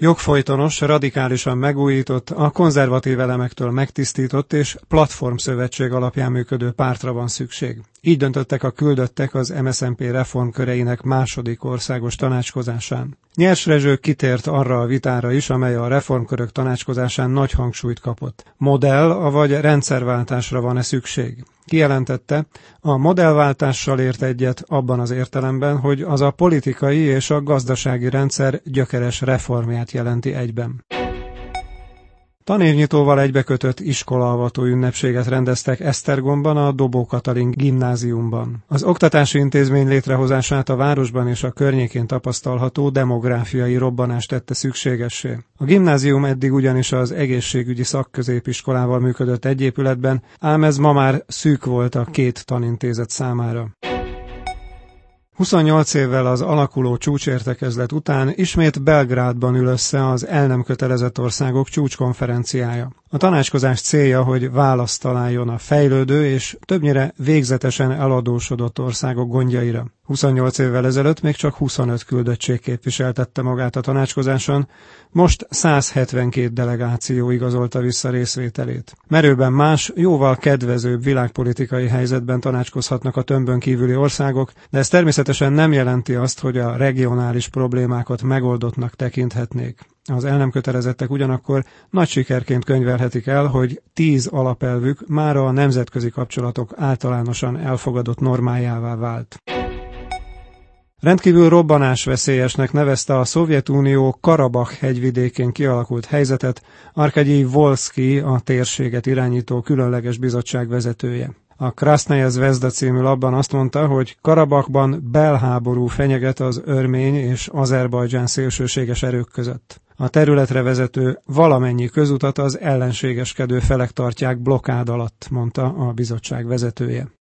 Jogfolytonos, radikálisan megújított, a konzervatív elemektől megtisztított és platformszövetség alapján működő pártra van szükség. Így döntöttek a küldöttek az MSZNP reformköreinek második országos tanácskozásán. Nyers Rezső kitért arra a vitára is, amely a reformkörök tanácskozásán nagy hangsúlyt kapott. Modell, avagy rendszerváltásra van-e szükség? Kijelentette, a modellváltással ért egyet abban az értelemben, hogy az a politikai és a gazdasági rendszer gyökeres reformját jelenti egyben. Tanévnyitóval egybekötött iskolaavató ünnepséget rendeztek Esztergomban, a Dobó Katalin gimnáziumban. Az oktatási intézmény létrehozását a városban és a környékén tapasztalható demográfiai robbanás tette szükségessé. A gimnázium eddig ugyanis az egészségügyi szakközépiskolával működött egy épületben, ám ez ma már szűk volt a két tanintézet számára. 28 évvel az alakuló csúcsértekezlet után ismét Belgrádban ül össze az el nem kötelezett országok csúcskonferenciája. A tanácskozás célja, hogy választ találjon a fejlődő és többnyire végzetesen eladósodott országok gondjaira. 28 évvel ezelőtt még csak 25 küldöttség képviseltette magát a tanácskozáson, most 172 delegáció igazolta vissza részvételét. Merőben más, jóval kedvezőbb világpolitikai helyzetben tanácskozhatnak a tömbön kívüli országok, de ez természetesen nem jelenti azt, hogy a regionális problémákat megoldottnak tekinthetnék. Az el nem kötelezettek ugyanakkor nagy sikerként könyvelhetik el, hogy 10 alapelvük mára a nemzetközi kapcsolatok általánosan elfogadott normájává vált. Rendkívül robbanásveszélyesnek nevezte a Szovjetunió Karabakh hegyvidékén kialakult helyzetet Arkadij Volszky, a térséget irányító különleges bizottság vezetője. A Krasznaja Zvezda című labban azt mondta, hogy Karabakban belháború fenyeget az örmény és Azerbajdzsán szélsőséges erők között. A területre vezető valamennyi közutat az ellenségeskedő felek tartják blokkád alatt, mondta a bizottság vezetője.